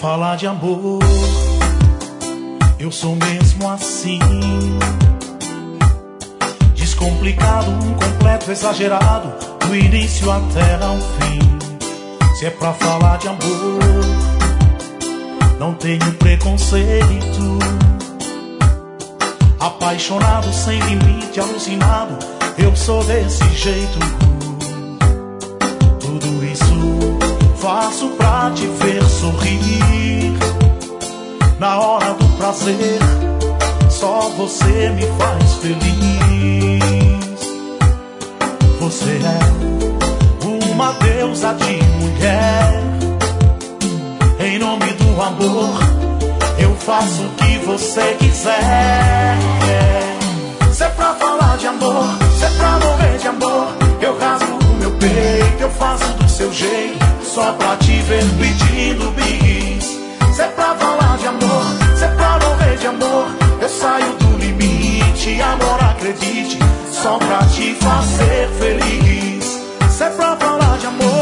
falar de amor, eu sou mesmo assim, descomplicado, completo, exagerado, do início até ao fim. Se é pra falar de amor, não tenho preconceito, apaixonado, sem limite, alucinado, eu sou desse jeito. Tudo isso faço pra te ver sorrir. Na hora do prazer, só você me faz feliz. Você é uma deusa de mulher. Em nome do amor, eu faço o que você quiser. Se é pra falar de amor, se é pra morrer de amor, eu rasgo o meu peito, eu faço do seu jeito, só pra te ver pedindo bis. Se é pra falar de amor, se é pra morrer de amor, eu saio do limite, amor, acredite, só pra te fazer feliz. Se é pra falar de amor,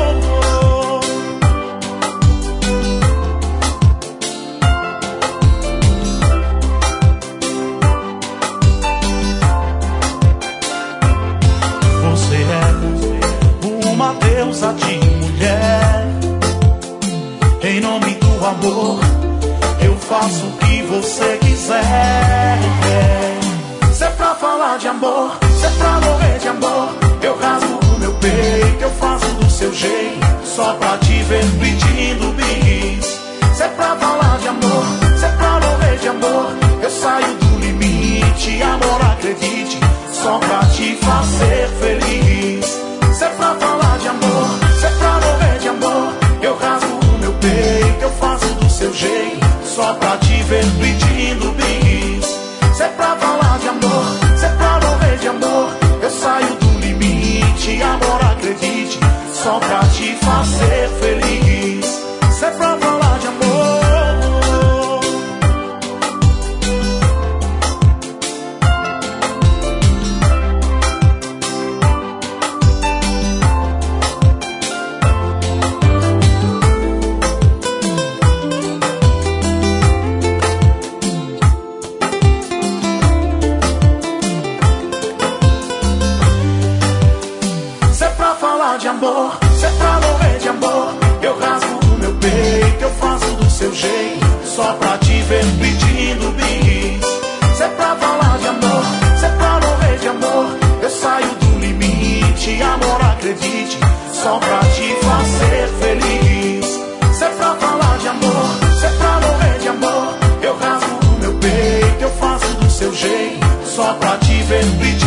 você é uma deusa de mulher. Em nome do amor, eu faço o que você quiser. Se é pra falar de amor, se é pra morrer de amor, eu rasgo o meu peito, eu faço do seu jeito, só pra te ver pedindo bis. Se é pra falar de amor, se é pra morrer de amor, eu saio do limite, amor, acredite, só pra te fazer feliz. Se é pra falar de amor, se é pra morrer de amor, eu rasgo o meu peito, eu faço do seu jeito, só pra te ver pedindo bis. Se é pra falar de amor, se é pra morrer de amor, eu saio do limite, amor, acredite, só pra te fazer feliz. Se é pra falar de amor, de amor, se é pra morrer de amor, eu rasgo o meu peito, eu faço do seu jeito, só pra te ver pedindo bis. Se é pra falar de amor, se é pra morrer de amor, eu saio do limite, amor, acredite, só pra te fazer feliz. Se é pra falar de amor, se é pra morrer de amor, eu rasgo o meu peito, eu faço do seu jeito, só pra te ver pedindo.